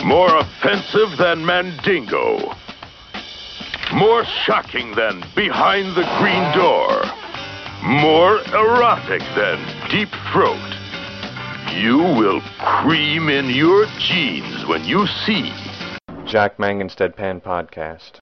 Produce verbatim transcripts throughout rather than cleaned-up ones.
More offensive than Mandingo. More shocking than Behind the Green Door. More erotic than Deep Throat. You will cream in your jeans when you see Jack Mangan's Deadpan Podcast.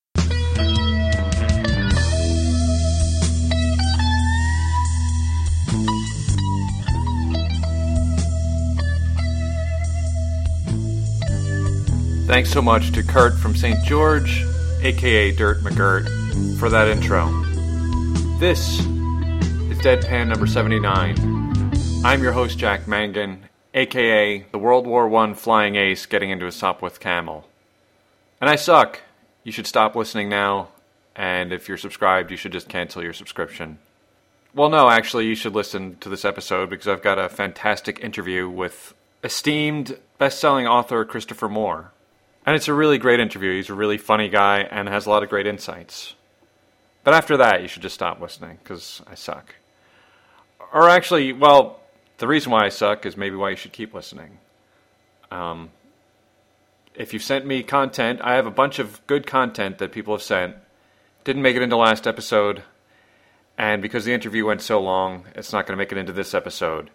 Thanks so much to Kurt from Saint George, aka Dirt McGirt, for that intro. This is Deadpan number seventy-nine. I'm your host, Jack Mangan, aka the World War One flying ace getting into a Sopwith Camel. And I suck. You should stop listening now, and if you're subscribed, you should just cancel your subscription. Well, no, actually, you should listen to this episode because I've got a fantastic interview with esteemed best-selling author Christopher Moore. And it's a really great interview. He's a really funny guy and has a lot of great insights. But after that, you should just stop listening, because I suck. Or actually, well, the reason why I suck is maybe why you should keep listening. Um, if you've sent me content, I have a bunch of good content that people have sent. Didn't make it into last episode. And because the interview went so long, it's not going to make it into this episode.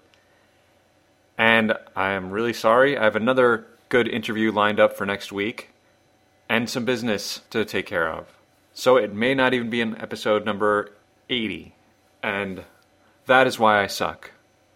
And I am really sorry. I have another good interview lined up for next week, and some business to take care of. So it may not even be in episode number eighty, and that is why I suck.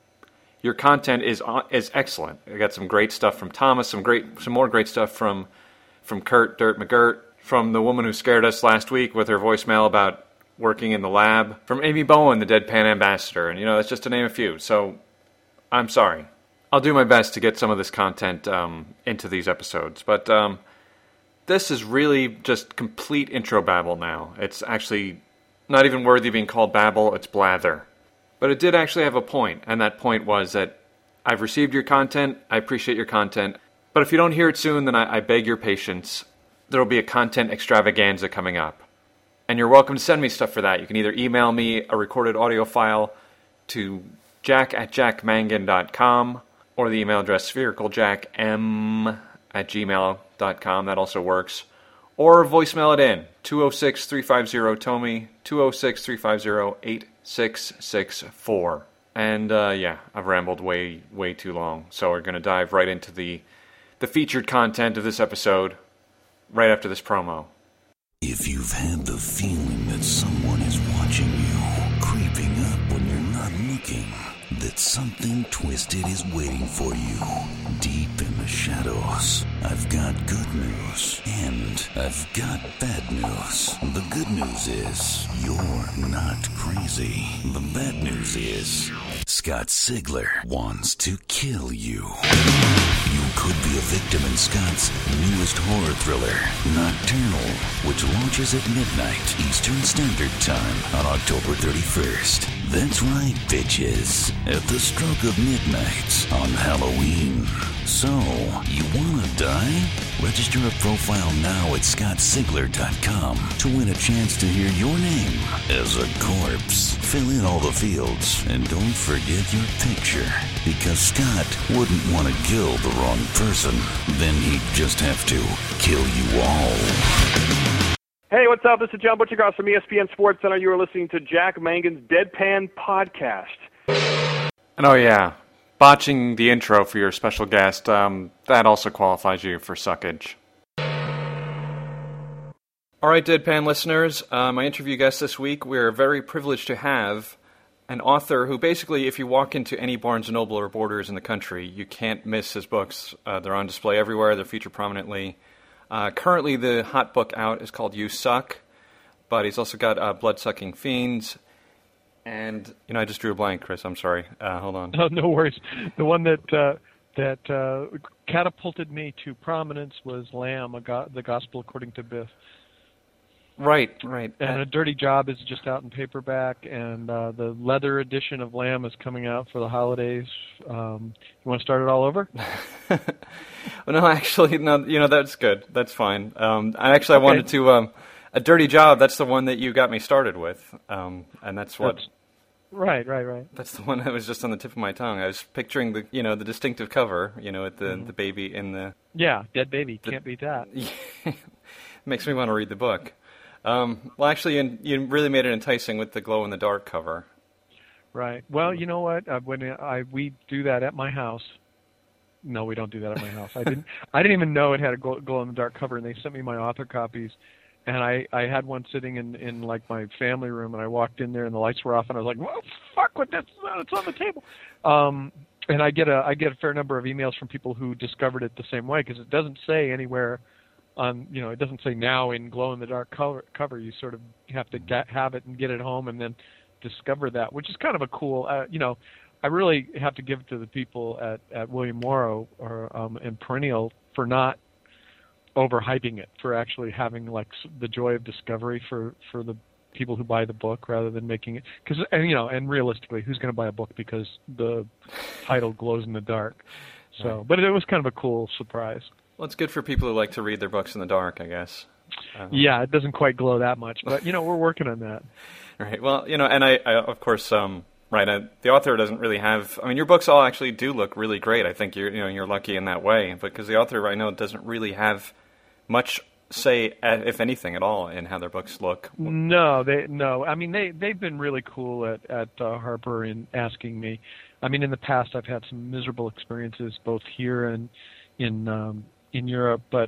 Your content is is excellent. I got some great stuff from Thomas, some great, some more great stuff from from Kurt Dirt McGirt, from the woman who scared us last week with her voicemail about working in the lab, from Amy Bowen, the Deadpan ambassador, and you know, that's just to name a few. So I'm sorry. I'll do my best to get some of this content um, into these episodes, but um, this is really just complete intro babble now. It's actually not even worthy of being called babble, it's blather. But it did actually have a point, and that point was that I've received your content, I appreciate your content, but if you don't hear it soon, then I, I beg your patience. There will be a content extravaganza coming up. And you're welcome to send me stuff for that. You can either email me a recorded audio file to jack at jackmangan dot com, or the email address sphericaljackm at gmail dot com. That also works. Or voicemail it in, two oh six, three five zero, T O M Y, two oh six, three five zero, eight six six four. And, uh, yeah, I've rambled way, way too long. So we're going to dive right into the, the featured content of this episode, right after this promo. If you've had the feeling that someone is watching you, creeping up when you're not looking, that something twisted is waiting for you deep in the shadows, I've got good news, and I've got bad news. The good news is you're not crazy. The bad news is Scott Sigler wants to kill you. You could be a victim in Scott's newest horror thriller, Nocturnal, which launches at midnight Eastern Standard Time on October thirty-first. That's right, bitches. At the stroke of midnight on Halloween. So, you wanna die? Register a profile now at scott sigler dot com to win a chance to hear your name as a corpse. Fill in all the fields and don't forget your picture, because Scott wouldn't want to kill the wrong person. Then he'd just have to kill you all. Hey, what's up? This is John Butchergross from E S P N Sports Center. You are listening to Jack Mangan's Deadpan Podcast. And oh yeah, botching the intro for your special guest, um, that also qualifies you for suckage. Alright, Deadpan listeners, uh, my interview guest this week, we're very privileged to have an author who basically, if you walk into any Barnes and Noble or Borders in the country, you can't miss his books. Uh, they're on display everywhere, they're featured prominently. Uh, currently, the hot book out is called You Suck, but he's also got uh, Blood-Sucking Fiends, and, you know, I just drew a blank, Chris, I'm sorry. Uh, hold on. Oh, no worries. The one that uh, that uh, catapulted me to prominence was Lamb, a go- the Gospel According to Biff. Right, right. And A Dirty Job is just out in paperback, and uh, the leather edition of Lamb is coming out for the holidays. Um, you want to start it all over? Well, no, actually, no. You know, that's good. That's fine. Um, I actually, okay. I wanted to. Um, A Dirty Job. That's the one that you got me started with, um, and that's what. That's, Right, right, right. That's the one that was just on the tip of my tongue. I was picturing the, you know, the distinctive cover, you know, with the, mm-hmm. the baby in the... Yeah, dead baby. The, Can't beat that. Makes me want to read the book. Um, well, actually, you, you really made it enticing with the glow-in-the-dark cover. Right. Well, you know what? Uh, when I we do that at my house... No, we don't do that at my house. I didn't I didn't even know it had a glow-in-the-dark cover, and they sent me my author copies. And I, I had one sitting in, in, like, my family room, and I walked in there, and the lights were off, and I was like, well, fuck with this, it's on the table. Um, and I get a I get a fair number of emails from people who discovered it the same way, because it doesn't say anywhere on, you know, it doesn't say now in glow-in-the-dark cover. cover. You sort of have to get, have it and get it home and then discover that, which is kind of a cool, uh, you know, I really have to give it to the people at, at William Morrow or um, and Perennial for not overhyping it, for actually having like the joy of discovery for, for the people who buy the book rather than making it, because, and you know, and realistically, who's going to buy a book because the title glows in the dark? So, right. But it was kind of a cool surprise. Well, it's good for people who like to read their books in the dark, I guess. Um, yeah, it doesn't quite glow that much, but you know, we're working on that. Right. Well, you know, and I, I of course, um, right, uh, the author doesn't really have. I mean, your books all actually do look really great. I think you're, you know, you're lucky in that way, because the author, I know, doesn't really have much say, if anything at all, in how their books look. No, they no. I mean, they they've been really cool at at uh, Harper in asking me. I mean, in the past, I've had some miserable experiences both here and in um, in Europe, but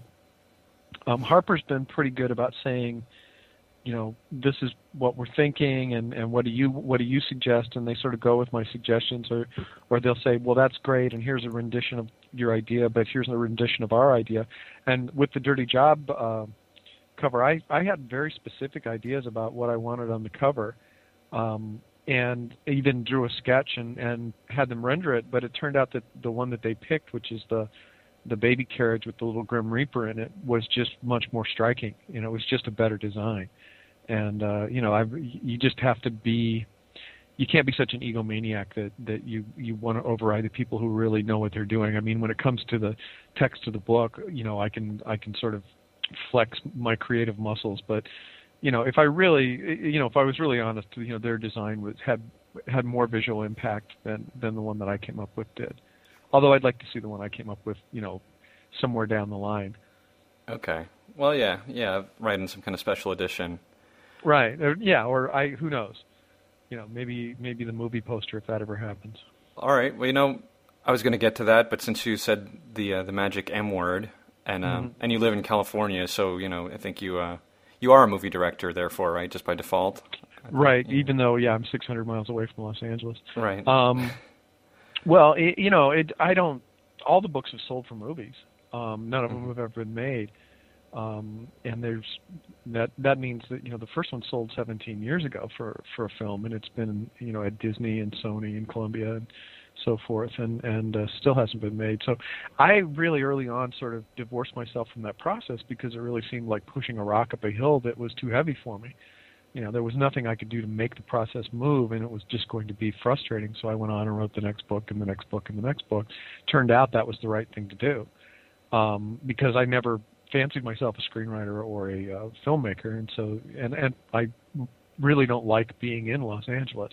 um, Harper's been pretty good about saying, you know, this is what we're thinking, and, and what do you what do you suggest? And they sort of go with my suggestions, or or they'll say, well, that's great, and here's a rendition of your idea, but here's a rendition of our idea. And with the Dirty Job uh, cover, I, I had very specific ideas about what I wanted on the cover, um, and even drew a sketch and, and had them render it, but it turned out that the one that they picked, which is the the baby carriage with the little Grim Reaper in it, was just much more striking. You know, it was just a better design. And, uh, you know, I, you just have to be, you can't be such an egomaniac that, that you, you want to override the people who really know what they're doing. I mean, when it comes to the text of the book, you know, I can, I can sort of flex my creative muscles. But, you know, if I really, you know, if I was really honest, you know, their design was, had, had more visual impact than, than the one that I came up with did. Although I'd like to see the one I came up with, you know, somewhere down the line. Okay. Well, yeah, yeah, right, in some kind of special edition. Right. Or, yeah, or I who knows? You know, maybe maybe the movie poster if that ever happens. All right. Well, you know, I was going to get to that, but since you said the uh, the magic M word, and um, mm-hmm. and you live in California, so you know, I think you uh, you are a movie director, therefore, right? Just by default. Right. Think, even though, yeah, I'm six hundred miles away from Los Angeles. Right. Um. Well, it, you know, it. I don't. All the books have sold for movies. Um, none of them mm-hmm. have ever been made. Um, and there's that. That means that, you know, the first one sold seventeen years ago for, for a film, and it's been, you know, at Disney and Sony and Columbia and so forth, and and uh, still hasn't been made. So I really early on sort of divorced myself from that process because it really seemed like pushing a rock up a hill that was too heavy for me. You know, there was nothing I could do to make the process move, and it was just going to be frustrating. So I went on and wrote the next book and the next book and the next book. Turned out that was the right thing to do, um, because I never fancied myself a screenwriter or a uh, filmmaker, and so and and I really don't like being in Los Angeles.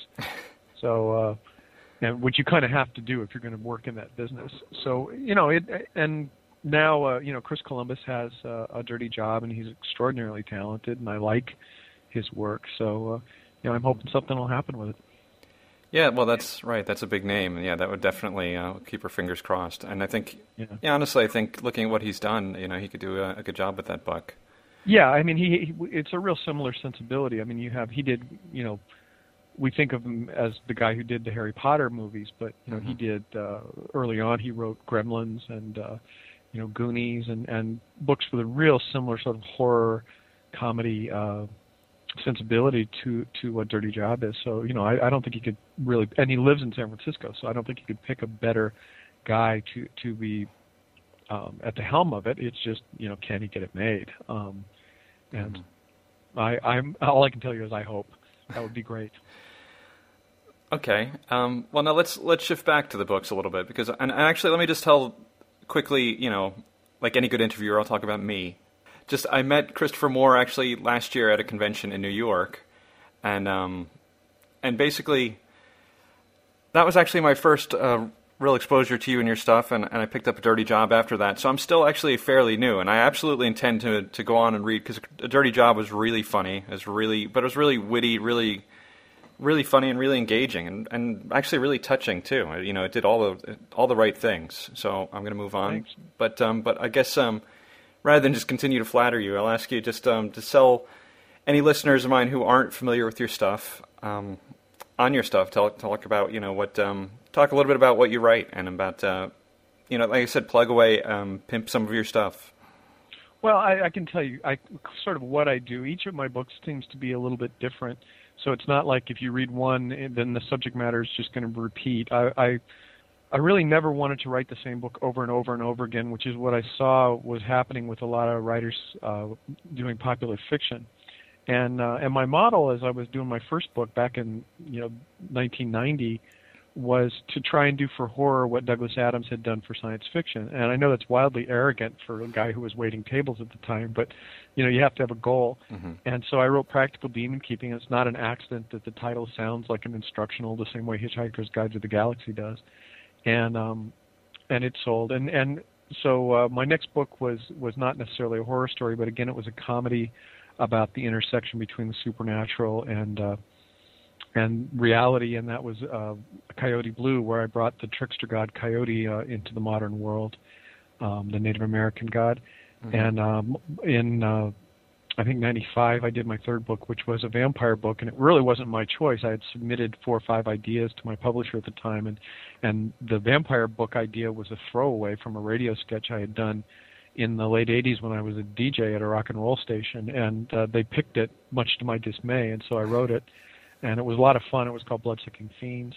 So, uh, and which you kind of have to do if you're going to work in that business. So, you know, it and now uh, you know, Chris Columbus has uh, a Dirty Job, and he's extraordinarily talented, and I like his work. So, uh, you know, I'm hoping something will happen with it. Yeah, well, that's right. That's a big name. Yeah, that would definitely uh, keep our fingers crossed. And I think, yeah. yeah, honestly, I think looking at what he's done, you know, he could do a, a good job with that book. Yeah, I mean, he, he it's a real similar sensibility. I mean, you have, he did, you know, we think of him as the guy who did the Harry Potter movies, but, you know, mm-hmm. he did, uh, early on, he wrote Gremlins and, uh, you know, Goonies and, and books with a real similar sort of horror comedy uh sensibility to to what Dirty Job is. So, you know, I, I don't think he could really, and he lives in San Francisco, so I don't think he could pick a better guy to to be um, at the helm of it. It's just, you know, can he get it made? Um, and mm-hmm. I, I'm all I can tell you is I hope that would be great. Okay. Um, well, now let's let's shift back to the books a little bit, because and actually let me just tell quickly, you know, like any good interviewer, I'll talk about me. Just, I met Christopher Moore actually last year at a convention in New York, and um, and basically, that was actually my first uh, real exposure to you and your stuff, and, and I picked up A Dirty Job after that. So I'm still actually fairly new, and I absolutely intend to to go on and read, because A Dirty Job was really funny. It was really, but it was really witty, really, really funny, and really engaging, and, and actually really touching too. You know, it did all the all the right things. So I'm going to move on. Thanks. But um, but I guess um, rather than just continue to flatter you, I'll ask you just um, to sell any listeners of mine who aren't familiar with your stuff. Um, on your stuff, talk talk about you know what um, talk a little bit about what you write, and about uh, you know, like I said, plug away, um, pimp some of your stuff. Well, I, I can tell you, I sort of what I do. Each of my books seems to be a little bit different, so it's not like if you read one, then the subject matter is just going to repeat. I, I I really never wanted to write the same book over and over and over again, which is what I saw was happening with a lot of writers uh, doing popular fiction. And uh, and my model, as I was doing my first book back in you know nineteen ninety, was to try and do for horror what Douglas Adams had done for science fiction. And I know that's wildly arrogant for a guy who was waiting tables at the time, but you know you have to have a goal. Mm-hmm. And so I wrote Practical Demon Keeping. It's not an accident that the title sounds like an instructional, the same way Hitchhiker's Guide to the Galaxy does. And um, and it sold. And and so uh, my next book was was not necessarily a horror story, but again it was a comedy about the intersection between the supernatural and uh, and reality, and that was uh, Coyote Blue, where I brought the trickster god Coyote uh, into the modern world, um, the Native American god. Mm-hmm. And um, in uh, I think ninety-five, I did my third book, which was a vampire book, and it really wasn't my choice. I had submitted four or five ideas to my publisher at the time, and and the vampire book idea was a throwaway from a radio sketch I had done in the late eighties when I was a D J at a rock and roll station, and uh, they picked it, much to my dismay, and so I wrote it, and it was a lot of fun. It was called Bloodsucking Fiends.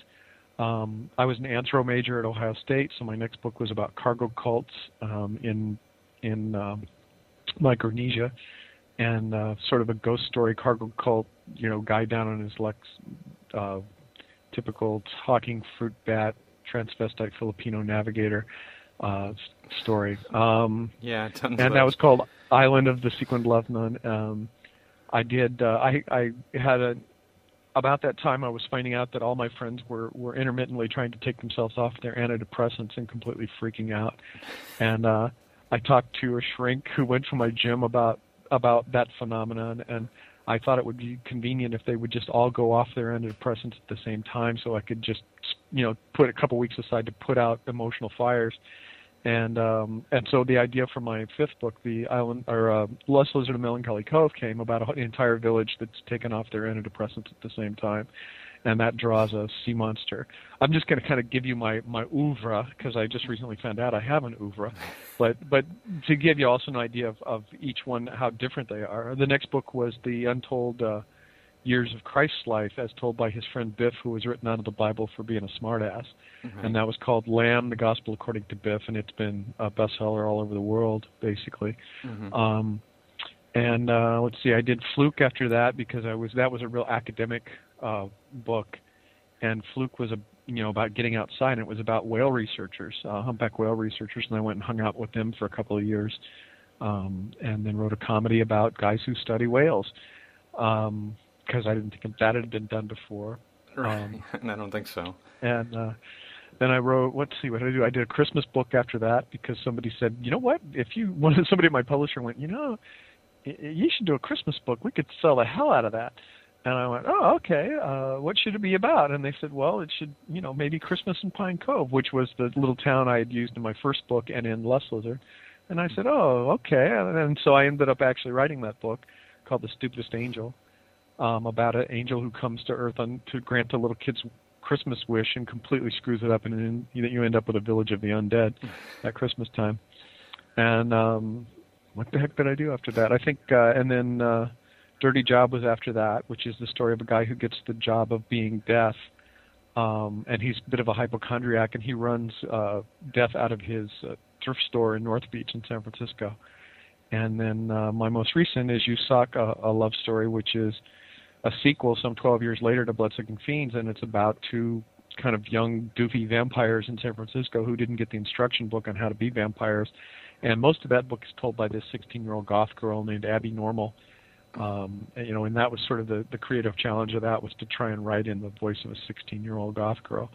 Um, I was an anthro major at Ohio State, so my next book was about cargo cults um, in in um, Micronesia, and uh, sort of a ghost story cargo cult, you know, guy down on his Lex, uh, typical talking fruit bat, transvestite Filipino navigator uh, story. Um, yeah, tons and of that was called Island of the Sequined Love Nun. Um, I did. Uh, I I had a. About that time, I was finding out that all my friends were were intermittently trying to take themselves off their antidepressants and completely freaking out. And uh, I talked to a shrink who went to my gym about about that phenomenon, and I thought it would be convenient if they would just all go off their antidepressants at the same time, so I could just, you know, put a couple weeks aside to put out emotional fires. And um, and so the idea for my fifth book, the Island or uh, Lost Lizard of Melancholy Cove, came about an entire village that's taken off their antidepressants at the same time, and that draws a sea monster. I'm just going to kind of give you my my oeuvre, because I just recently found out I have an oeuvre, but but to give you also an idea of, of each one, how different they are. The next book was the Untold uh, Years of Christ's Life, as told by his friend Biff, who was written out of the Bible for being a smartass. Mm-hmm. And that was called Lamb, the Gospel According to Biff, and it's been a bestseller all over the world, basically. Mm-hmm. Um, and uh, let's see, I did Fluke after that, because I was that was a real academic uh, book, and Fluke was a you know about getting outside, and it was about whale researchers, uh, humpback whale researchers, and I went and hung out with them for a couple of years, um, and then wrote a comedy about guys who study whales. Um, because I didn't think that had been done before. Right. Um, I don't think so. And uh, then I wrote, let's see, what did I do? I did a Christmas book after that, because somebody said, you know what, if you, somebody at my publisher went, you know, you should do a Christmas book. We could sell the hell out of that. And I went, oh, okay, uh, what should it be about? And they said, well, it should, you know, maybe Christmas in Pine Cove, which was the little town I had used in my first book and in Lost Lizard. And I said, oh, okay. And so I ended up actually writing that book called The Stupidest Angel. Um, about an angel who comes to Earth on, to grant a little kid's Christmas wish and completely screws it up, and then you, you end up with a village of the undead at Christmas time. And um, what the heck did I do after that? I think, uh, and then uh, Dirty Job was after that, which is the story of a guy who gets the job of being deaf, um, and he's a bit of a hypochondriac, and he runs uh, death out of his uh, thrift store in North Beach in San Francisco. And then uh, my most recent is Yusak, a, a love story, which is a sequel some twelve years later to Bloodsucking Fiends, and it's about two kind of young, doofy vampires in San Francisco who didn't get the instruction book on how to be vampires. And most of that book is told by this sixteen-year-old goth girl named Abby Normal. Um, and, you know, and that was sort of the, the creative challenge of that, was to try and write in the voice of a sixteen-year-old goth girl.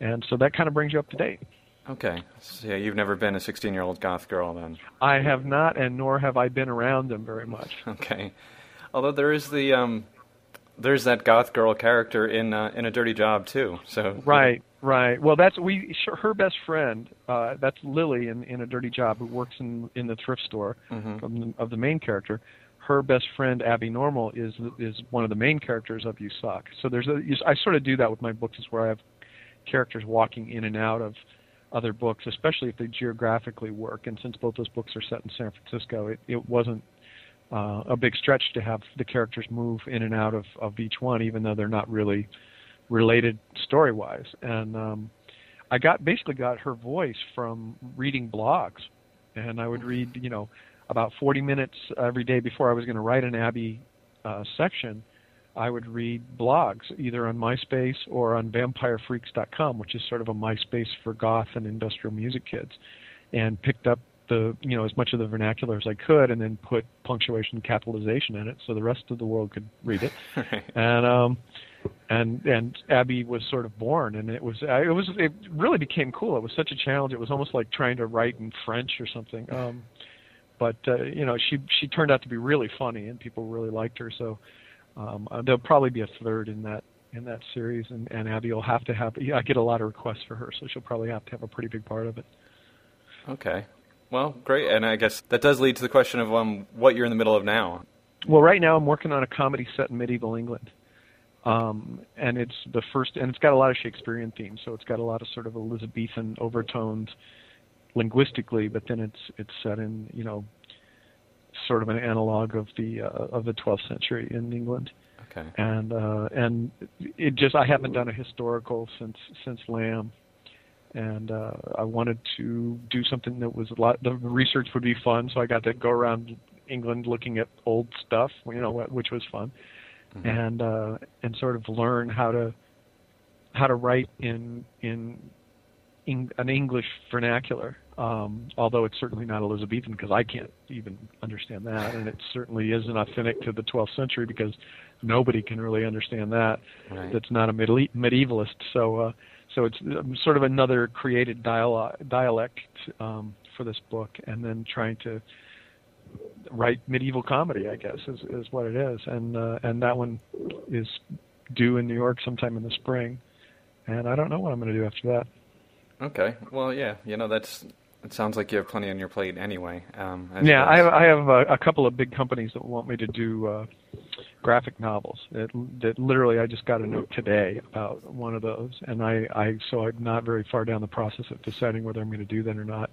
And so that kind of brings you up to date. Okay. So, yeah, you've never been a sixteen-year-old goth girl then? I have not, and nor have I been around them very much. Okay. Although there is the um, there's that goth girl character in uh, in A Dirty Job too. So right, right. Well, that's we her best friend. Uh, that's Lily in, in A Dirty Job, who works in in the thrift store mm-hmm. from the, of the main character. Her best friend Abby Normal is is one of the main characters of You Suck. So there's a I sort of do that with my books, is where I have characters walking in and out of other books, especially if they geographically work. And since both those books are set in San Francisco, it, it wasn't uh, a big stretch to have the characters move in and out of, of each one, even though they're not really related story-wise. And um, I got basically got her voice from reading blogs, and I would read, you know, about forty minutes every day before I was going to write an Abby uh, section. I would read blogs either on MySpace or on vampire freaks dot com, which is sort of a MySpace for goth and industrial music kids, and picked up the, you know, as much of the vernacular as I could, and then put punctuation and capitalization in it so the rest of the world could read it. and um, and and Abby was sort of born, and it was it was it really became cool. It was such a challenge. It was almost like trying to write in French or something. Um, but uh, you know, she she turned out to be really funny, and people really liked her. So um, uh, there'll probably be a third in that in that series, and, and Abby will have to have. I get a lot of requests for her, so she'll probably have to have a pretty big part of it. Okay. Well, great. And I guess that does lead to the question of um, what you're in the middle of now. Well, right now I'm working on a comedy set in medieval England. Um, and it's the first, and it's got a lot of Shakespearean themes, so it's got a lot of sort of Elizabethan overtones linguistically, but then it's it's set in, you know, sort of an analog of the uh, of the twelfth century in England. Okay. And uh, and it just I haven't done a historical since since Lamb, and uh, I wanted to do something that was a lot. The research would be fun, so I got to go around England looking at old stuff, you know, which was fun. Mm-hmm. and uh, and sort of learn how to how to write in in, in an English vernacular. Um, although it's certainly not Elizabethan, because I can't even understand that, and it certainly isn't authentic to the twelfth century because nobody can really understand that. Right. That's not a medie- medievalist. So uh, so it's sort of another created dialogue, dialect um, for this book, and then trying to write medieval comedy, I guess, is, is what it is. And uh, and that one is due in New York sometime in the spring. And I don't know what I'm going to do after that. Okay. Well, yeah, you know, that's it sounds like you have plenty on your plate anyway. Um, I yeah, I suppose. have, I have a, a couple of big companies that want me to do uh, graphic novels. That, that literally I just got a note today about one of those. And I, I so I'm not very far down the process of deciding whether I'm going to do that or not.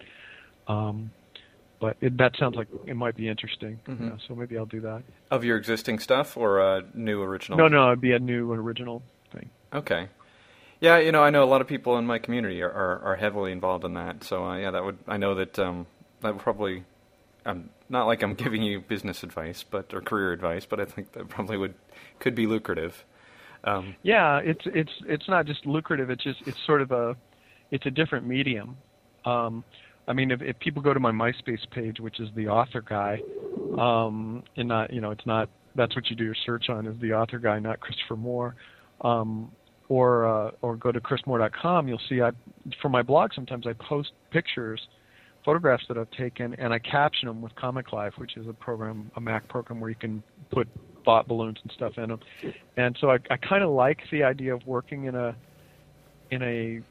Um, But it, that sounds like it might be interesting, mm-hmm. you know, so maybe I'll do that. Of your existing stuff or a new original? No, no, it'd be a new original thing. Okay. Yeah, you know, I know a lot of people in my community are, are, are heavily involved in that. So, uh, yeah, that would I know that um, that would probably, um, not like I'm giving you business advice but or career advice, but I think that probably would could be lucrative. Um, yeah, it's it's it's not just lucrative. It's just it's sort of a it's a different medium. Um, I mean, if, if people go to my MySpace page, which is the author guy, um, and not, you know, it's not, that's what you do your search on, is the author guy, not Christopher Moore, um, or uh, or go to chris moore dot com, you'll see, I, for my blog, sometimes I post pictures, photographs that I've taken, and I caption them with Comic Life, which is a program, a Mac program where you can put thought balloons and stuff in them. And so I, I kind of like the idea of working in a in a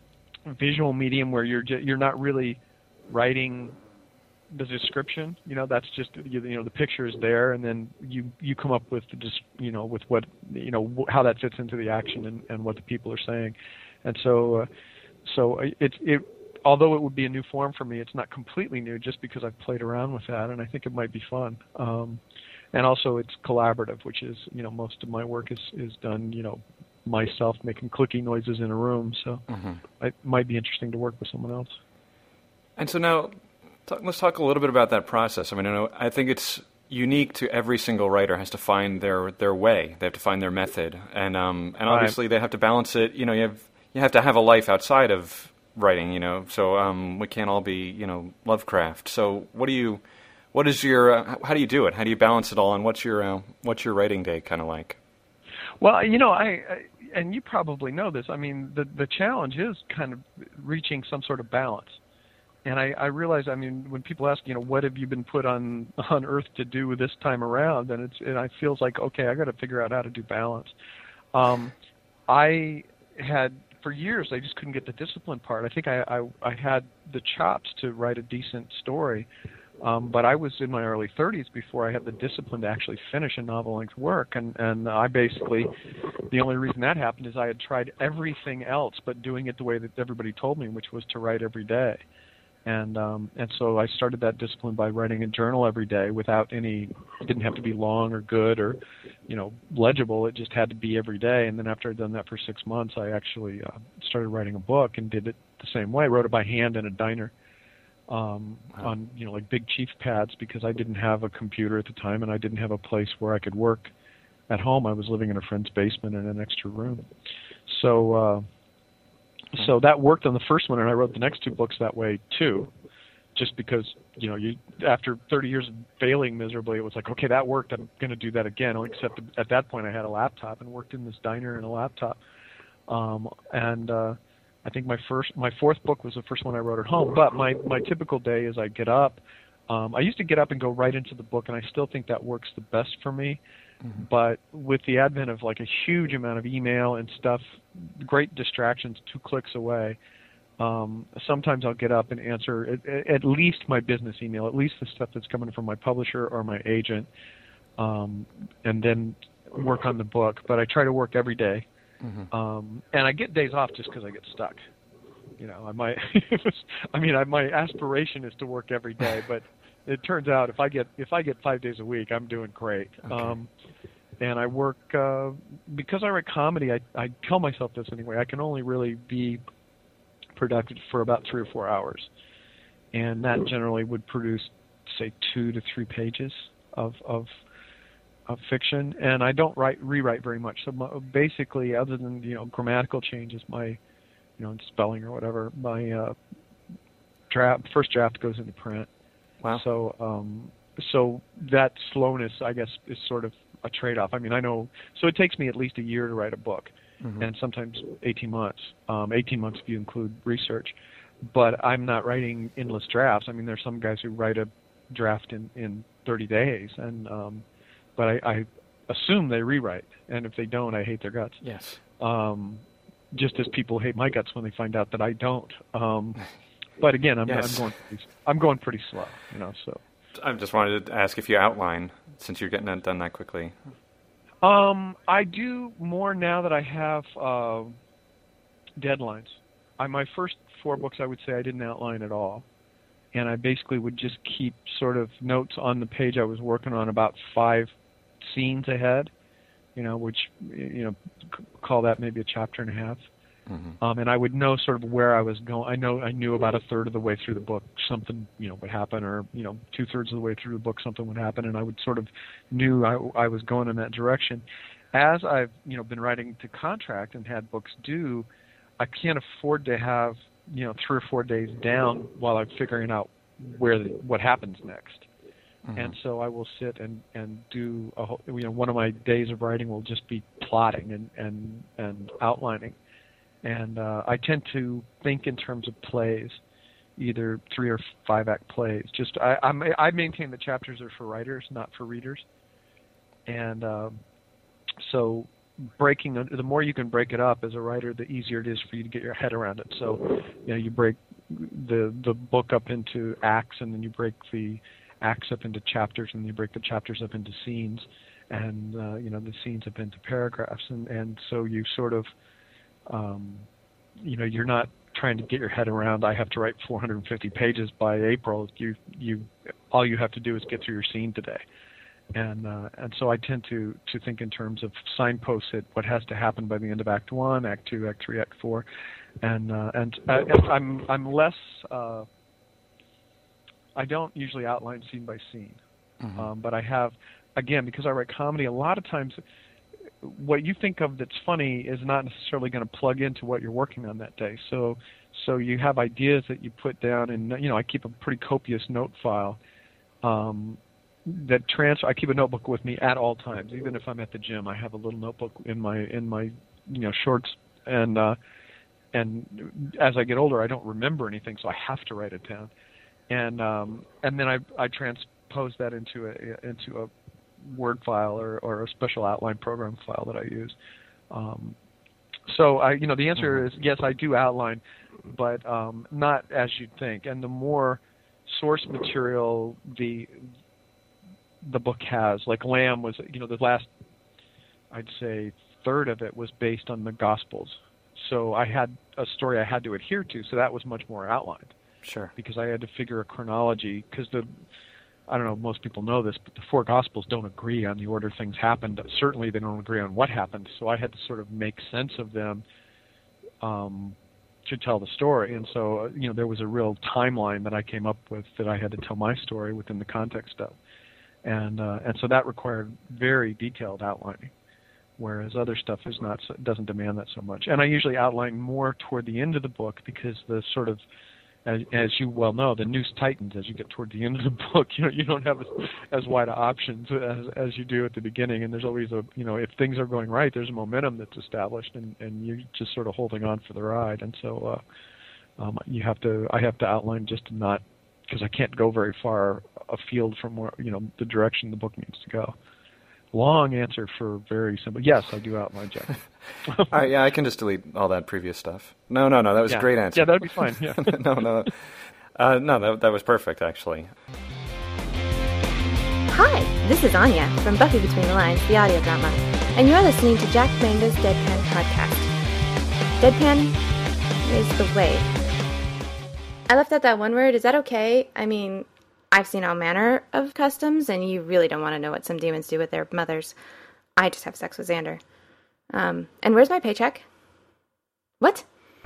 visual medium where you're just, you're not really writing the description, you know, that's just, you, you know, the picture is there, and then you you come up with the just, you know, with what, you know, how that fits into the action and, and what the people are saying. And so uh, so it's it although it would be a new form for me, it's not completely new just because I've played around with that, and I think it might be fun. Um, and also it's collaborative, which is, you know, most of my work is is done, you know, myself making clicky noises in a room, so mm-hmm. it might be interesting to work with someone else. And so now, talk, let's talk a little bit about that process. I mean, I, know, I think it's unique to every single writer has to find their, their way. They have to find their method, and um, and obviously right. they have to balance it. You know, you have you have to have a life outside of writing. You know, so um, we can't all be, you know, Lovecraft. So what do you, what is your, uh, how do you do it? How do you balance it all? And what's your uh, what's your writing day kind of like? Well, you know, I, I and you probably know this. I mean, the the challenge is kind of reaching some sort of balance. And I, I realize, I mean, when people ask, you know, what have you been put on, on Earth to do this time around, and it's and I feels like, okay, I got to figure out how to do balance. Um, I had for years I just couldn't get the discipline part. I think I, I I had the chops to write a decent story, um, but I was in my early thirties before I had the discipline to actually finish a novel-length work, and and I basically, the only reason that happened is I had tried everything else but doing it the way that everybody told me, which was to write every day. And um, and so I started that discipline by writing a journal every day without any, it didn't have to be long or good or, you know, legible. It just had to be every day. And then after I'd done that for six months, I actually uh, started writing a book and did it the same way. I wrote it by hand in a diner um, wow. on, you know, like big chief pads because I didn't have a computer at the time and I didn't have a place where I could work at home. I was living in a friend's basement in an extra room. So... Uh, So that worked on the first one, and I wrote the next two books that way too, just because, you know, you after thirty years of failing miserably, it was like, okay, that worked. I'm going to do that again. Except at that point, I had a laptop and worked in this diner and a laptop. Um, and uh, I think my first, my fourth book was the first one I wrote at home. But my my typical day is I get up. Um, I used to get up and go right into the book, and I still think that works the best for me. Mm-hmm. But with the advent of like a huge amount of email and stuff, great distractions two clicks away, um, sometimes I'll get up and answer at, at least my business email, at least the stuff that's coming from my publisher or my agent, um, and then work on the book. But I try to work every day. Mm-hmm. um, and I get days off just because I get stuck. You know, I might. I mean, I, my aspiration is to work every day, but it turns out if I get if I get five days a week, I'm doing great. Okay. Um, and I work uh, because I write comedy. I I tell myself this anyway. I can only really be productive for about three or four hours, and that generally would produce, say, two to three pages of of of fiction. And I don't write rewrite very much. So my, basically, other than you know grammatical changes, my you know spelling or whatever, my uh, draft first draft goes into print. Wow. So, um, so that slowness, I guess, is sort of a trade-off. I mean, I know. So it takes me at least a year to write a book, mm-hmm. and sometimes eighteen months. Um, eighteen months if you include research. But I'm not writing endless drafts. I mean, there's some guys who write a draft in, in thirty days, and um, but I, I assume they rewrite, and if they don't, I hate their guts. Yes. Um, just as people hate my guts when they find out that I don't. Um, But again, I'm, yes. I'm going pretty, I'm going pretty slow, you know. So I just wanted to ask if you outline, since you're getting that done that quickly. Um, I do more now that I have uh, deadlines. I, my first four books, I would say I didn't outline at all, and I basically would just keep sort of notes on the page I was working on about five scenes ahead, you know, which you know call that maybe a chapter and a half. Mm-hmm. Um, and I would know sort of where I was going. I know I knew about a third of the way through the book something you know would happen, or you know two thirds of the way through the book something would happen, and I would sort of knew I, I was going in that direction. As I've you know been writing to contract and had books due, I can't afford to have you know three or four days down while I'm figuring out where the, what happens next. Mm-hmm. And so I will sit and and do a whole, you know one of my days of writing will just be plotting and and and outlining. And uh, I tend to think in terms of plays, either three or five act plays. Just I I'm, I maintain the chapters are for writers, not for readers. And um, so breaking the more you can break it up as a writer, the easier it is for you to get your head around it. So you know you break the the book up into acts, and then you break the acts up into chapters, and you break the chapters up into scenes, and uh, you know the scenes up into paragraphs, and and so you sort of Um, you know, you're not trying to get your head around. I have to write four hundred fifty pages by April. You, you, all you have to do is get through your scene today, and uh, and so I tend to to think in terms of signposts at what has to happen by the end of Act One, Act Two, Act Three, Act Four, and uh, and, uh, and I'm I'm less. Uh, I don't usually outline scene by scene, mm-hmm. um, but I have, again, because I write comedy. A lot of times, what you think of that's funny is not necessarily going to plug into what you're working on that day. So, so you have ideas that you put down, and you know, I keep a pretty copious note file. Um, that transfer. I keep a notebook with me at all times, even if I'm at the gym. I have a little notebook in my in my you know, shorts, and uh, and as I get older, I don't remember anything, so I have to write it down, and um, and then I I transpose that into a into a Word file or, or a special outline program file that I use. Um, so I, you know, the answer is yes, I do outline, but um, not as you'd think. And the more source material the the book has, like Lamb was, you know, the last, I'd say, third of it was based on the Gospels. So I had a story I had to adhere to, so that was much more outlined. Sure. Because I had to figure a chronology, because the, I don't know if most people know this, but the four Gospels don't agree on the order things happened. Certainly they don't agree on what happened, so I had to sort of make sense of them um, to tell the story. And so, you know, there was a real timeline that I came up with that I had to tell my story within the context of. And uh, and so that required very detailed outlining, whereas other stuff is not doesn't demand that so much. And I usually outline more toward the end of the book because the sort of, as, as you well know, the noose tightens as you get toward the end of the book. You know, you don't have as, as wide options as as you do at the beginning, and there's always a, you know, if things are going right, there's a momentum that's established, and, and you're just sort of holding on for the ride. And so uh, um, you have to, I have to outline just to not, because I can't go very far afield from where, you know, the direction the book needs to go. Long answer for very simple. Yes, I do outline, Jack. All right, yeah, I can just delete all that previous stuff. No, no, no, that was yeah. a great answer. Yeah, that would be fine. Yeah. no, no, uh, no, that that was perfect, actually. Hi, this is Anya from Buffy Between the Lines, the audio drama, and you're listening to Jack Mango's Deadpan podcast. Deadpan is the way. I left out that one word. Is that okay? I mean, I've seen all manner of customs, and you really don't want to know what some demons do with their mothers. I just have sex with Xander. Um, and where's my paycheck? What?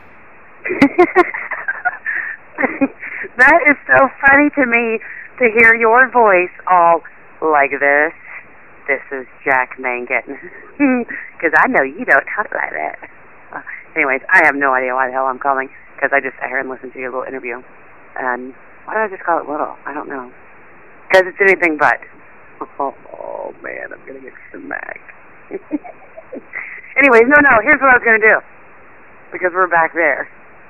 That is so funny to me to hear your voice all like this. This is Jack Mangan. Because I know you don't talk like that. Uh, anyways, I have no idea why the hell I'm calling, because I just sat here and listened to your little interview. And why did I just call it little? I don't know. Because it's anything but. Oh, oh man, I'm going to get smacked. Anyways, no, no, here's what I was going to do. Because we're back there.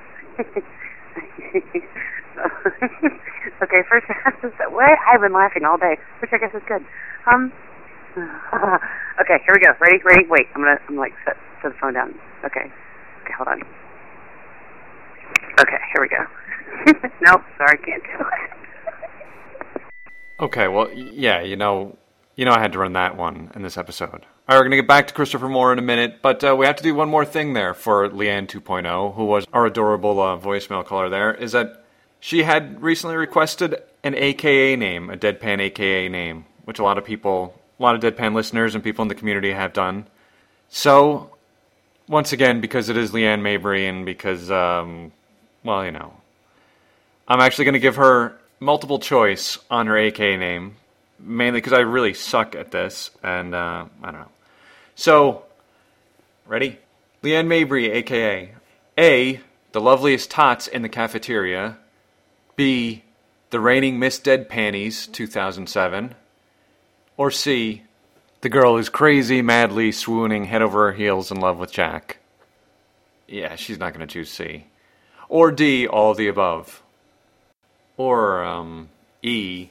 Okay, first, what? I've been laughing all day, which I guess is good. Um. Okay, here we go. Ready? Ready? Wait, I'm gonna, I'm like set, set the phone down. Okay. Okay, hold on. Okay, here we go. Nope, sorry, can't do it. Okay, well, yeah, you know, you know, I had to run that one in this episode. All right, we're gonna get back to Christopher Moore in a minute, but uh, we have to do one more thing there for Leanne two point oh, who was our adorable uh, voicemail caller. There is that she had recently requested an A K A name, a Deadpan A K A name, which a lot of people, a lot of Deadpan listeners and people in the community have done. So, once again, because it is Leanne Mabry and because, um, well, you know, I'm actually going to give her multiple choice on her A K A name, mainly because I really suck at this, and uh, I don't know. So, ready? Leanne Mabry, A K A. A, the loveliest tots in the cafeteria. B, the reigning Miss Dead Panties, two thousand seven. Or C, the girl who's crazy, madly swooning head over her heels in love with Jack. Yeah, she's not going to choose C. Or D, all of the above. Or, um, E.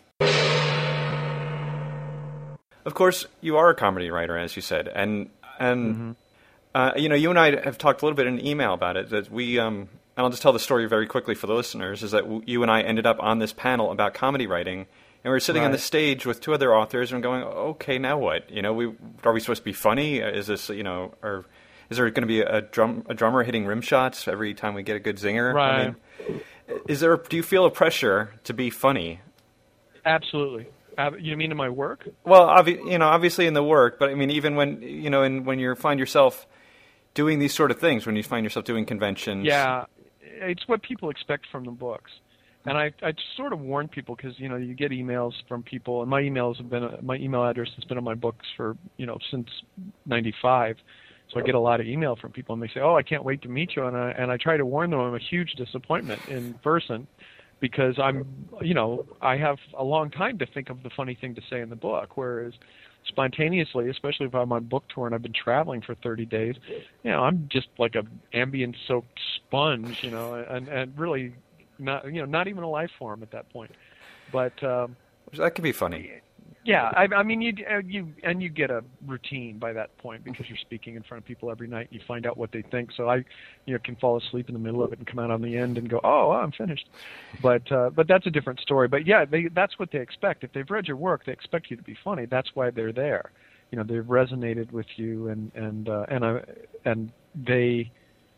Of course, you are a comedy writer, as you said, and, and mm-hmm. uh, you know, you and I have talked a little bit in an email about it, that we, um, and I'll just tell the story very quickly for the listeners, is that w- you and I ended up on this panel about comedy writing, and we were sitting right. on the stage with two other authors and going, okay, now what? You know, we are we supposed to be funny? Is this, you know, or is there going to be a drum a drummer hitting rim shots every time we get a good zinger? Right. I mean, is there? Do you feel a pressure to be funny? Absolutely. Uh, you mean in my work? Well, obvi- you know, obviously in the work, but I mean, even when you know, in, when you find yourself doing these sort of things, when you find yourself doing conventions. Yeah, it's what people expect from the books. And I, I sort of warn people because, you know, you get emails from people, and my emails have been, my email address has been on my books for, you know, since ninety-five. So I get a lot of email from people, and they say, oh, I can't wait to meet you. And I, and I try to warn them I'm a huge disappointment in person because I'm, you know, I have a long time to think of the funny thing to say in the book, whereas spontaneously, especially if I'm on book tour and I've been traveling for thirty days, you know, I'm just like a ambient-soaked sponge, you know, and, and really not, you know, not even a life form at that point. But um, that could be funny. Yeah, I, I mean, you you and you get a routine by that point because you're speaking in front of people every night. You find out what they think. So I, you know, can fall asleep in the middle of it and come out on the end and go, oh, well, I'm finished. But uh, but that's a different story. But yeah, they, that's what they expect. If they've read your work, they expect you to be funny. That's why they're there. You know, they've resonated with you, and and uh, and uh, and they,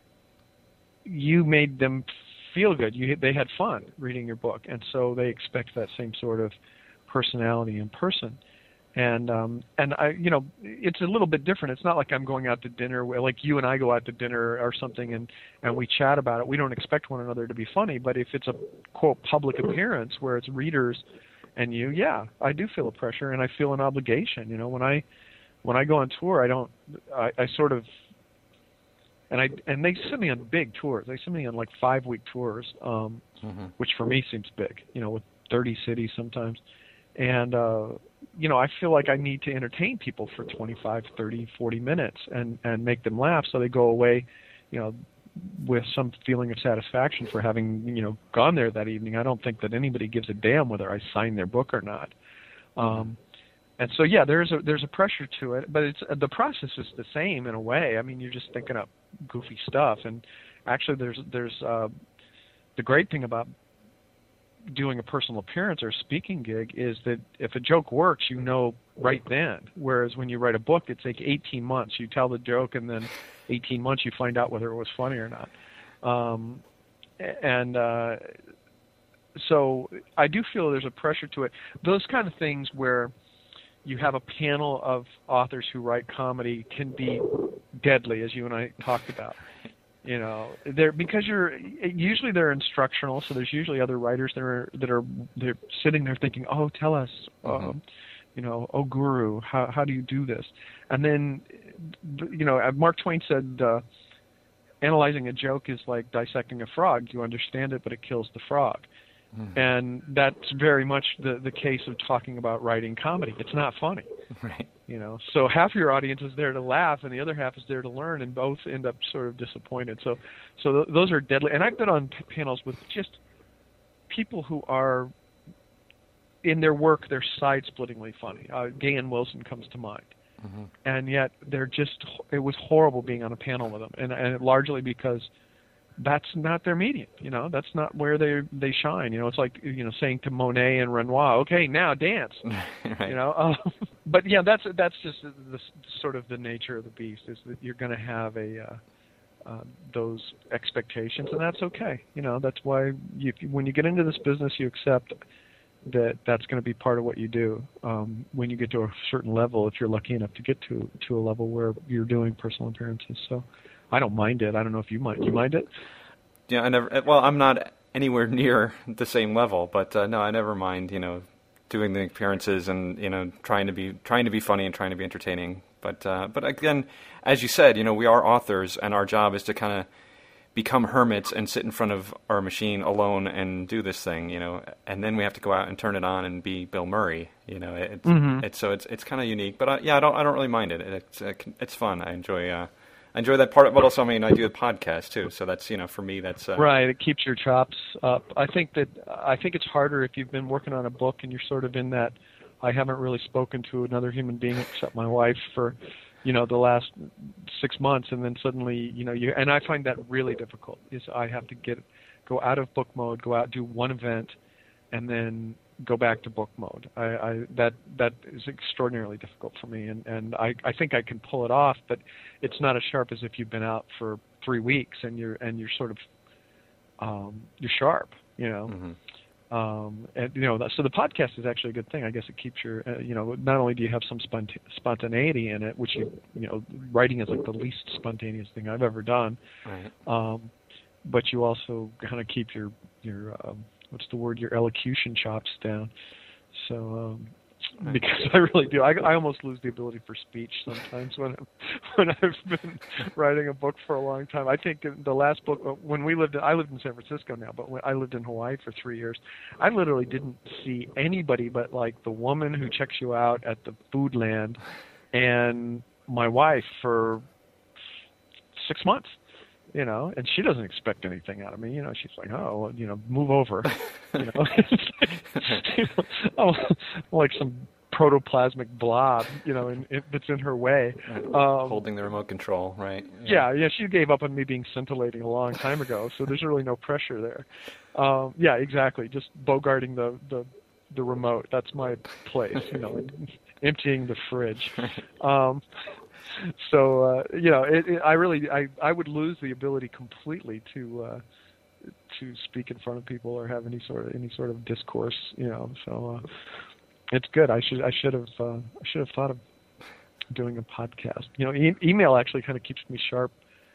you made them feel good. You they had fun reading your book, and so they expect that same sort of personality in person. And um and I you know it's a little bit different. It's not like I'm going out to dinner where, like you and I go out to dinner or something and and we chat about it. We don't expect one another to be funny, but if it's a quote public appearance where it's readers and you, yeah, I do feel a pressure and I feel an obligation. You know, when I when I go on tour, I don't I, I sort of and I and they send me on big tours. They send me on like five week tours, um mm-hmm. which for me seems big, you know, with thirty cities sometimes. And, uh, you know, I feel like I need to entertain people for twenty-five, thirty, forty minutes and, and make them laugh so they go away, you know, with some feeling of satisfaction for having, you know, gone there that evening. I don't think that anybody gives a damn whether I sign their book or not. Um, and so, yeah, there's a there's a pressure to it, but it's the process is the same in a way. I mean, you're just thinking up goofy stuff. And actually there's, there's uh, the great thing about doing a personal appearance or a speaking gig is that if a joke works, you know right then. Whereas when you write a book, it's like eighteen months. You tell the joke, and then eighteen months you find out whether it was funny or not. Um, and uh, so I do feel there's a pressure to it. Those kind of things where you have a panel of authors who write comedy can be deadly, as you and I talked about. You know, they're because you're usually they're instructional, so there's usually other writers that are that are they're sitting there thinking, oh, tell us, mm-hmm. um, you know, oh, guru, how how do you do this? And then, you know, Mark Twain said, uh, analyzing a joke is like dissecting a frog. You understand it, but it kills the frog. Mm-hmm. And that's very much the the case of talking about writing comedy. It's not funny. Right. You know, so half your audience is there to laugh, and the other half is there to learn, and both end up sort of disappointed. So, so th- those are deadly. And I've been on p- panels with just people who are, in their work, they're side-splittingly funny. Uh, Gay and Wilson comes to mind, mm-hmm. and yet they're just. It was horrible being on a panel with them, and, and largely because that's not their medium. You know, that's not where they they shine. You know, it's like, you know, saying to Monet and Renoir, okay, now dance. Right. You know, uh, but yeah, that's that's just the, the sort of the nature of the beast, is that you're going to have a uh, uh, those expectations, and that's okay. You know, that's why you, when you get into this business, you accept that that's going to be part of what you do. Um, when you get to a certain level, if you're lucky enough to get to to a level where you're doing personal appearances, so. I don't mind it. I don't know if you mind. You mind it? Yeah, I never. Well, I'm not anywhere near the same level, but uh, no, I never mind. You know, doing the appearances and you know trying to be trying to be funny and trying to be entertaining. But uh, but again, as you said, you know, we are authors, and our job is to kind of become hermits and sit in front of our machine alone and do this thing. You know, and then we have to go out and turn it on and be Bill Murray. You know, it's, mm-hmm. it's so it's it's kind of unique. But I, yeah, I don't I don't really mind it. It's it's fun. I enjoy. Uh, I enjoy that part, but also, I mean, I do a podcast too, so that's, you know, for me, that's uh... right. It keeps your chops up. I think that I think it's harder if you've been working on a book and you're sort of in that. I haven't really spoken to another human being except my wife for, you know, the last six months, and then suddenly, you know, you and I find that really difficult. Is I have to get go out of book mode, go out, do one event, and then go back to book mode. I, I that that is extraordinarily difficult for me, and, and I, I think I can pull it off, but it's not as sharp as if you've been out for three weeks and you're and you're sort of um, you're sharp, you know. Mm-hmm. Um, and you know, so the podcast is actually a good thing. I guess it keeps your uh, you know, not only do you have some spont- spontaneity in it, which you you know, writing is like the least spontaneous thing I've ever done, right. um, but you also kind of keep your your um, what's the word? Your elocution chops down. So, um, because I really do. I, I almost lose the ability for speech sometimes when I'm, when I've been writing a book for a long time. I think the last book, when we lived, in, I live in San Francisco now, but when I lived in Hawaii for three years, I literally didn't see anybody but like the woman who checks you out at the food land and my wife for six months. You know, and she doesn't expect anything out of me. You know, she's like, oh, well, you know, move over. You know, it's like, you know, oh, like some protoplasmic blob, you know, in, in, that's in her way. Um, Holding the remote control, right? Yeah. yeah, yeah. She gave up on me being scintillating a long time ago, so there's really no pressure there. Um, yeah, exactly. Just bogarting the, the the remote. That's my place. You know, emptying the fridge. Um, So uh, you know, it, it, I really, I, I would lose the ability completely to uh, to speak in front of people or have any sort of any sort of discourse. You know, so uh, it's good. I should I should have uh, I should have thought of doing a podcast. You know, e- email actually kind of keeps me sharp.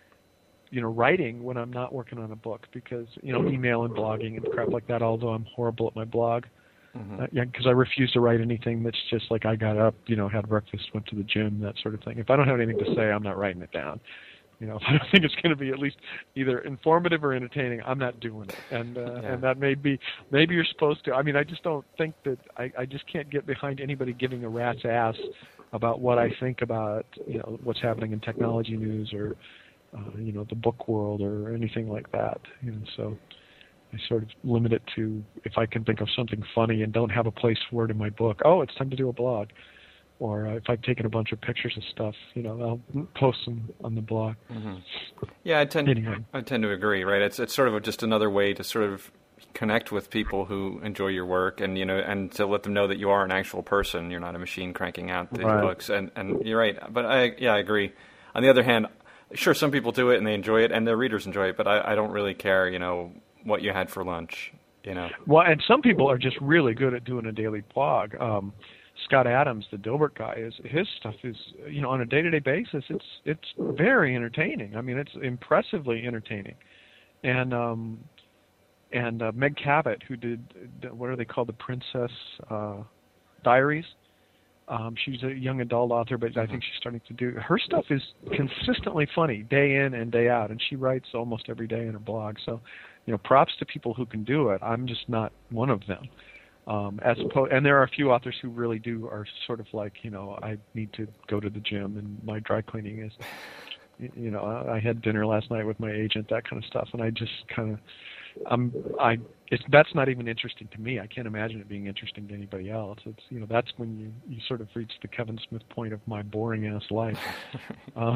You know, writing when I'm not working on a book because you know, email and blogging and crap like that. Although I'm horrible at my blog. Mm-hmm. Uh, yeah, because I refuse to write anything that's just like I got up, you know, had breakfast, went to the gym, that sort of thing. If I don't have anything to say, I'm not writing it down. You know, if I don't think it's going to be at least either informative or entertaining, I'm not doing it. And uh, yeah. and that may be, maybe you're supposed to. I mean, I just don't think that, I, I just can't get behind anybody giving a rat's ass about what I think about, you know, what's happening in technology news or, uh, you know, the book world or anything like that. You know, so I sort of limit it to if I can think of something funny and don't have a place for it in my book. Oh, it's time to do a blog. Or uh, if I've taken a bunch of pictures of stuff, you know, I'll post them on the blog. Mm-hmm. Yeah, I tend anyway. I tend to agree. Right, it's it's sort of a, just another way to sort of connect with people who enjoy your work, and you know, and to let them know that you are an actual person. You're not a machine cranking out these right. books. And and you're right. But I yeah, I agree. On the other hand, sure, some people do it and they enjoy it, and their readers enjoy it. But I, I don't really care. You know, what you had for lunch, you know. Well, and some people are just really good at doing a daily blog. Um, Scott Adams, the Dilbert guy, is his stuff is, you know, on a day-to-day basis, it's it's very entertaining. I mean, it's impressively entertaining. And um, and uh, Meg Cabot, who did, what are they called, the Princess uh, Diaries? Um, she's a young adult author, but I think she's starting to do, her stuff is consistently funny, day in and day out, and she writes almost every day in her blog. So, you know, props to people who can do it. I'm just not one of them. Um, as opposed, and there are a few authors who really do are sort of like, you know, I need to go to the gym and my dry cleaning is, you know, I had dinner last night with my agent, that kind of stuff, and I just kind of, I'm, I, it's that's not even interesting to me. I can't imagine it being interesting to anybody else. It's, you know, that's when you, you sort of reach the Kevin Smith point of my boring ass life. uh,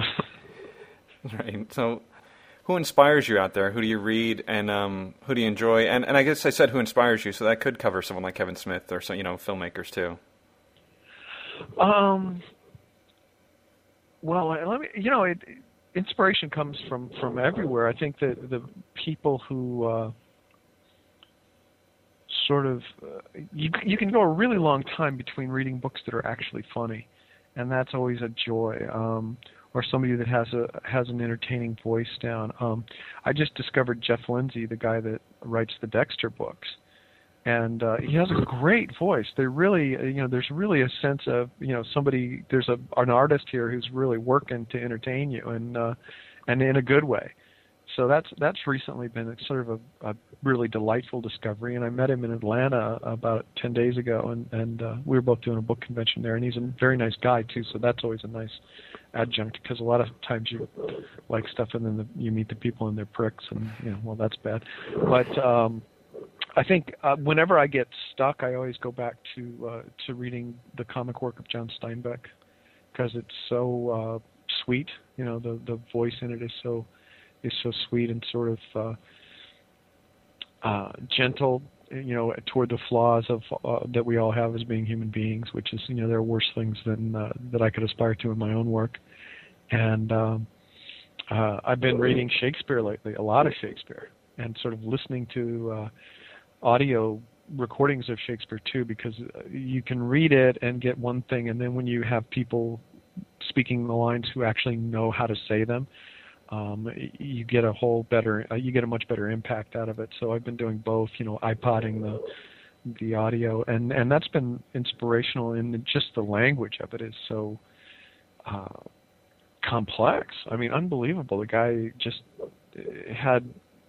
right. So, who inspires you out there? Who do you read, and um, who do you enjoy? And and I guess I said who inspires you, so that could cover someone like Kevin Smith or some, you know, filmmakers too. Um. Well, let me. You know, it, inspiration comes from, from everywhere. I think that the people who uh, sort of uh, you you can go a really long time between reading books that are actually funny, and that's always a joy. Um, or somebody that has a has an entertaining voice down. Um, I just discovered Jeff Lindsay, the guy that writes the Dexter books, and uh, he has a great voice. They really, you know, there's really a sense of, you know, somebody. There's a an artist here who's really working to entertain you, and uh, and in a good way. So that's that's recently been sort of a, a really delightful discovery. And I met him in Atlanta about ten days ago, and and uh, we were both doing a book convention there. And he's a very nice guy too, so that's always a nice adjunct, because a lot of times you like stuff and then the, you meet the people and they're pricks, and you know, well, that's bad. But um, I think uh, whenever I get stuck, I always go back to uh, to reading the comic work of John Steinbeck, because it's so uh, sweet. You know, the the voice in it is so is so sweet and sort of uh, uh, gentle, you know, toward the flaws of uh, that we all have as being human beings, which is, you know, there are worse things than uh, that I could aspire to in my own work. And um, uh, I've been reading Shakespeare lately, a lot of Shakespeare, and sort of listening to uh, audio recordings of Shakespeare too, because you can read it and get one thing, and then when you have people speaking the lines who actually know how to say them, Um, you get a whole better, uh, you get a much better impact out of it. So I've been doing both, you know, iPodding the the audio, and and that's been inspirational. In just the language of it is so uh, complex. I mean, unbelievable. The guy just had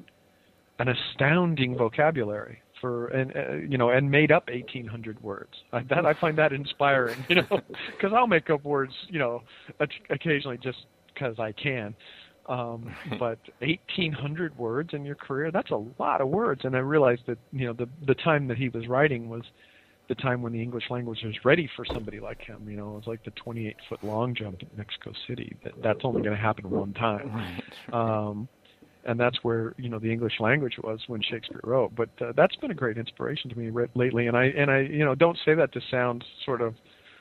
an astounding vocabulary for, and uh, you know, and made up eighteen hundred words. I, that I find that inspiring, you know, because I'll make up words, you know, occasionally just because I can. Um, but eighteen hundred words in your career—that's a lot of words. And I realized that, you know, the the time that he was writing was the time when the English language was ready for somebody like him. You know, it was like the twenty-eight foot long jump in Mexico City. That that's only going to happen one time. Um, and that's where, you know, the English language was when Shakespeare wrote. But uh, that's been a great inspiration to me re- lately. And I and I you know don't say that to sound sort of,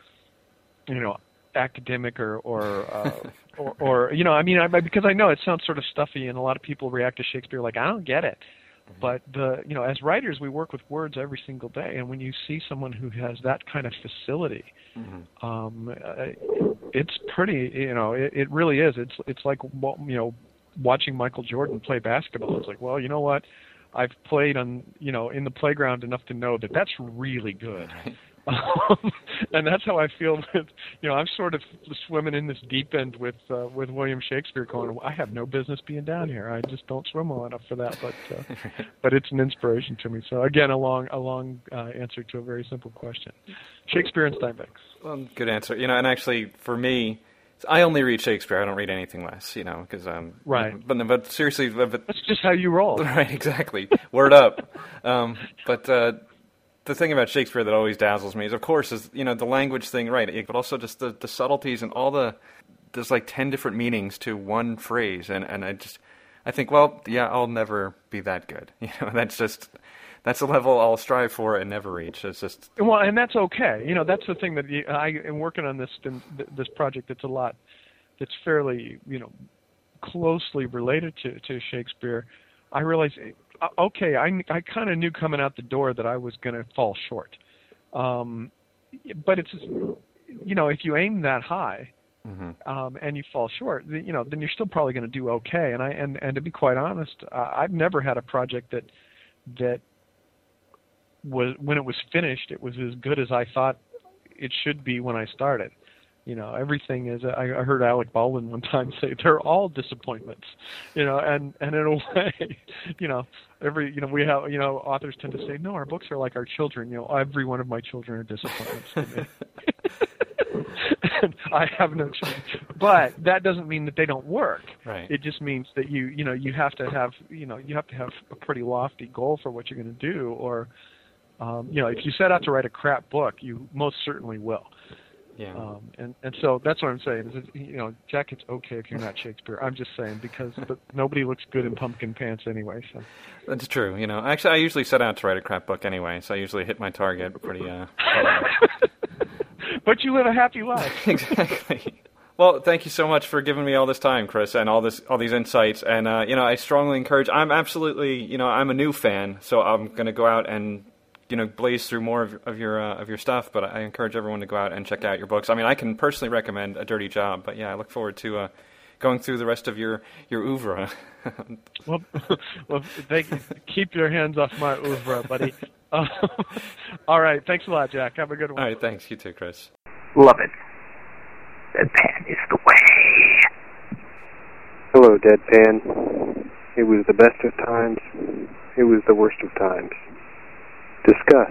you know, academic or or, uh, or or you know, I mean, I, because I know it sounds sort of stuffy, and a lot of people react to Shakespeare like, I don't get it. Mm-hmm. But the you know, as writers, we work with words every single day, and when you see someone who has that kind of facility, mm-hmm. um, it's pretty. You know, it, it really is. It's it's like, you know, watching Michael Jordan play basketball. It's like, well, you know what? I've played on, you know, in the playground enough to know that that's really good. Right. Um, and that's how I feel with, you know, I'm sort of swimming in this deep end with uh, with William Shakespeare going, I have no business being down here. I just don't swim well enough for that, but uh, but it's an inspiration to me. So again, a long, a long uh, answer to a very simple question. Shakespeare and Steinbeck's. Well, good answer. You know, and actually for me, I only read Shakespeare. I don't read anything less, you know, because um, right. But but seriously, but, that's just how you roll. Right, exactly. Word up. Um, but uh, the thing about Shakespeare that always dazzles me is, of course, is, you know, the language thing, right? But also just the, the subtleties and all the, there's like ten different meanings to one phrase, and and I just, I think, well, yeah, I'll never be that good. You know, that's just. That's a level I'll strive for and never reach. It's just well, and that's okay. You know, that's the thing that you, I am working on this this project. That's a lot. That's fairly, you know, closely related to, to Shakespeare. I realized, okay, I I kind of knew coming out the door that I was going to fall short. Um, but it's, you know, if you aim that high, mm-hmm. um, and you fall short, you know, then you're still probably going to do okay. And I and, and to be quite honest, uh, I've never had a project that that was, when it was finished, it was as good as I thought it should be when I started. You know, everything is, I heard Alec Baldwin one time say, they're all disappointments, you know, and, and in a way, you know, every, you know, we have, you know, authors tend to say, no, our books are like our children, you know, every one of my children are disappointments to me. And I have no children. But that doesn't mean that they don't work. Right. It just means that you, you know, you have to have, you know, you have to have a pretty lofty goal for what you're going to do, or, Um, you know, if you set out to write a crap book, you most certainly will. Yeah. Um, and, and so that's what I'm saying. Is it, you know, Jack, it's okay if you're not Shakespeare. I'm just saying because but nobody looks good in pumpkin pants anyway. So that's true. You know, actually, I usually set out to write a crap book anyway, so I usually hit my target pretty. Uh, but you live a happy life. Exactly. Well, thank you so much for giving me all this time, Chris, and all this, all these insights. And uh, you know, I strongly encourage. I'm absolutely, you know, I'm a new fan, so I'm going to go out and, you know, blaze through more of, of your uh, of your stuff. But I encourage everyone to go out and check out your books. I mean, I can personally recommend A Dirty Job, but yeah, I look forward to uh, going through the rest of your your oeuvre. well, well, thank you. Keep your hands off my oeuvre, buddy. Uh, all right, thanks a lot, Jack. Have a good one. All right, thanks. You too, Chris. Love it. Deadpan is the way. Hello, Deadpan. It was the best of times. It was the worst of times. Discuss.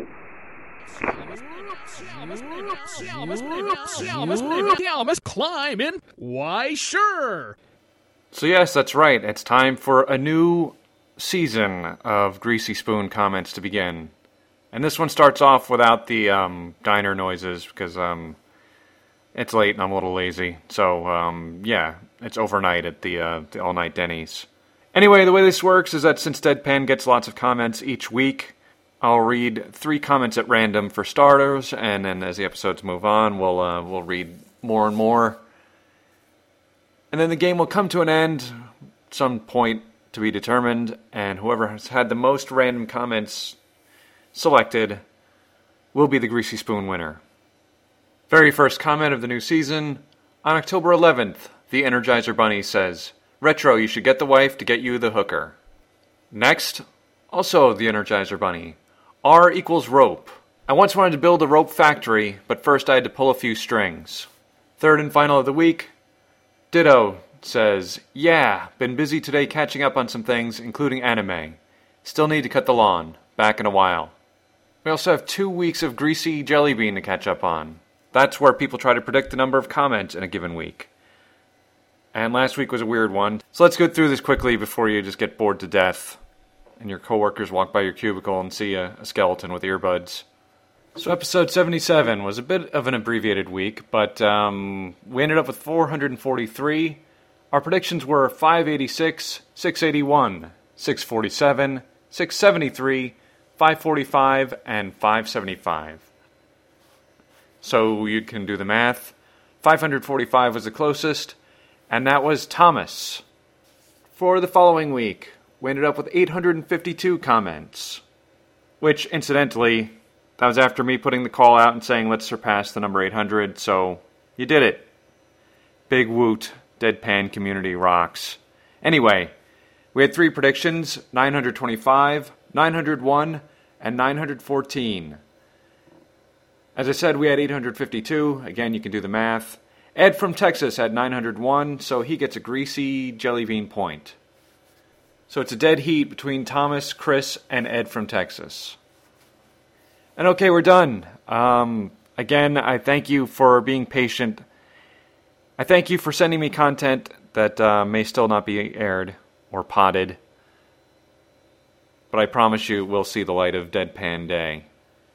Climbing? Why, sure. So yes, that's right. It's time for a new season of Greasy Spoon comments to begin. And this one starts off without the um, diner noises because um, it's late and I'm a little lazy. So um, yeah, it's overnight at the, uh, the all-night Denny's. Anyway, the way this works is that since Deadpan gets lots of comments each week, I'll read three comments at random for starters, and then as the episodes move on, we'll uh, we'll read more and more. And then the game will come to an end, some point to be determined, and whoever has had the most random comments selected will be the Greasy Spoon winner. Very first comment of the new season. On October eleventh, the Energizer Bunny says, "Retro, you should get the wife to get you the hooker." Next, also the Energizer Bunny. R equals rope. I once wanted to build a rope factory, but first I had to pull a few strings. Third and final of the week, Ditto says, yeah, been busy today catching up on some things, including anime. Still need to cut the lawn. Back in a while. We also have two weeks of Greasy Jelly Bean to catch up on. That's where people try to predict the number of comments in a given week. And last week was a weird one. So let's go through this quickly before you just get bored to death and your coworkers walk by your cubicle and see a, a skeleton with earbuds. So episode seventy-seven was a bit of an abbreviated week, but um, we ended up with four hundred forty-three. Our predictions were five eighty-six, six eighty-one, six forty-seven, six seventy-three, five forty-five, and five seventy-five. So you can do the math. five hundred forty-five was the closest, and that was Thomas. For the following week, we ended up with eight hundred fifty-two comments, which, incidentally, that was after me putting the call out and saying let's surpass the number eight hundred, so you did it. Big woot, Deadpan community rocks. Anyway, we had three predictions, nine hundred twenty-five, nine hundred one, and nine hundred fourteen. As I said, we had eight hundred fifty-two. Again, you can do the math. Ed from Texas had nine hundred one, so he gets a Greasy Jelly Bean point. So it's a dead heat between Thomas, Chris, and Ed from Texas. And okay, we're done. Um, again, I thank you for being patient. I thank you for sending me content that uh, may still not be aired or potted. But I promise you we'll see the light of Deadpan Day.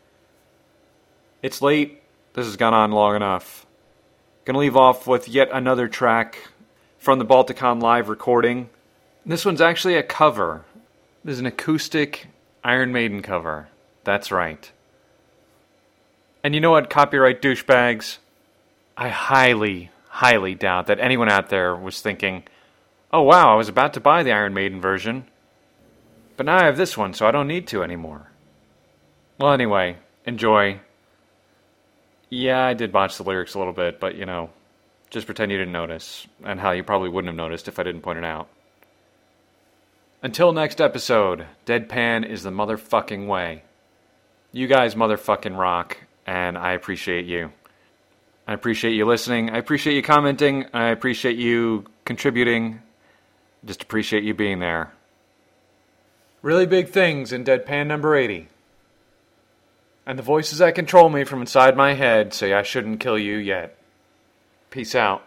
It's late. This has gone on long enough. Gonna leave off with yet another track from the Balticon live recording. This one's actually a cover. This is an acoustic Iron Maiden cover. That's right. And you know what, copyright douchebags? I highly, highly doubt that anyone out there was thinking, oh wow, I was about to buy the Iron Maiden version, but now I have this one, so I don't need to anymore. Well, anyway, enjoy. Yeah, I did botch the lyrics a little bit, but, you know, just pretend you didn't notice, and how you probably wouldn't have noticed if I didn't point it out. Until next episode, Deadpan is the motherfucking way. You guys motherfucking rock, and I appreciate you. I appreciate you listening, I appreciate you commenting, I appreciate you contributing, just appreciate you being there. Really big things in Deadpan number eighty. And the voices that control me from inside my head say I shouldn't kill you yet. Peace out.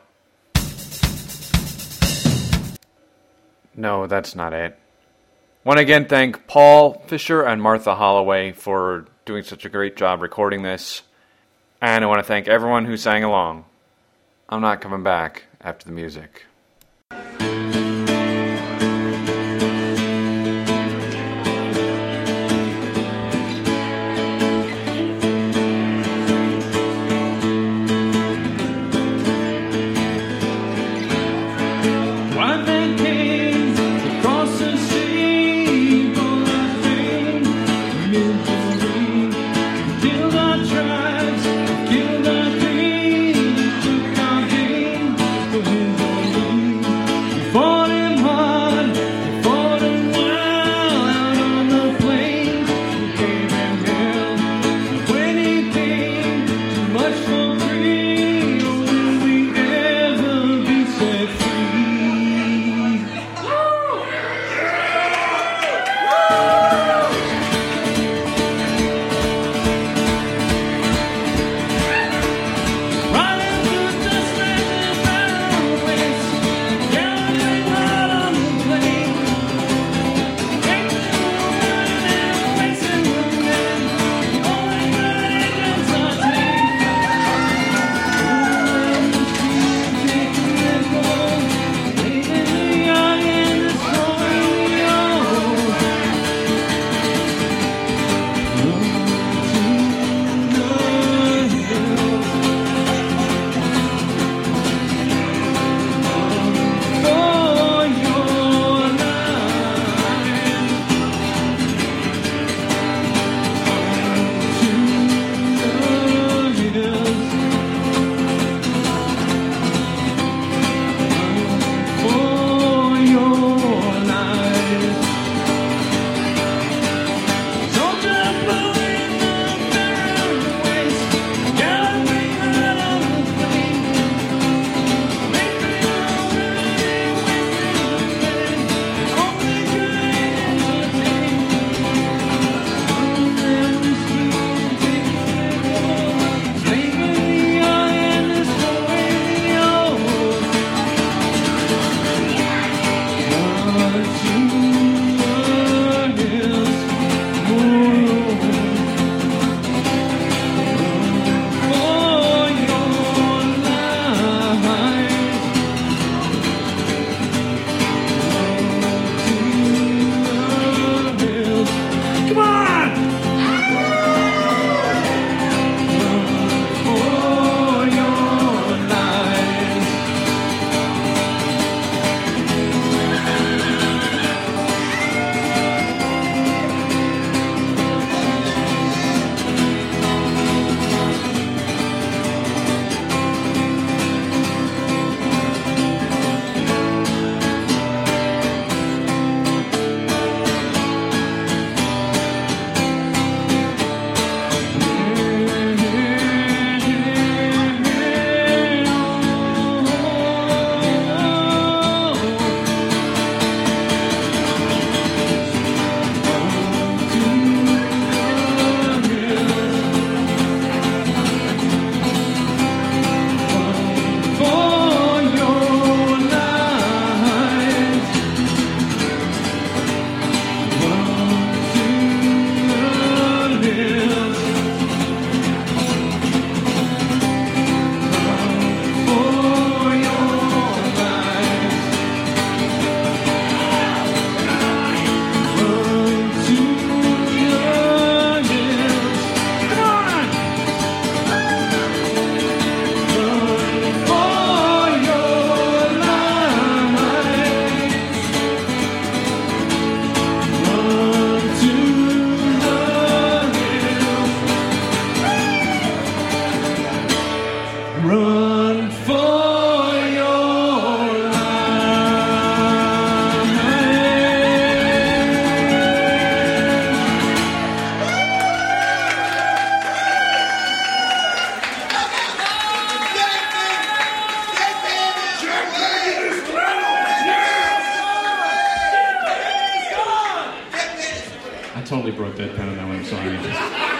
No, that's not it. Want to again thank Paul Fisher and Martha Holloway for doing such a great job recording this. And I want to thank everyone who sang along. I'm not coming back after the music. Killed our dreams, took our dreams, I totally broke Deadpan on that one. I'm sorry.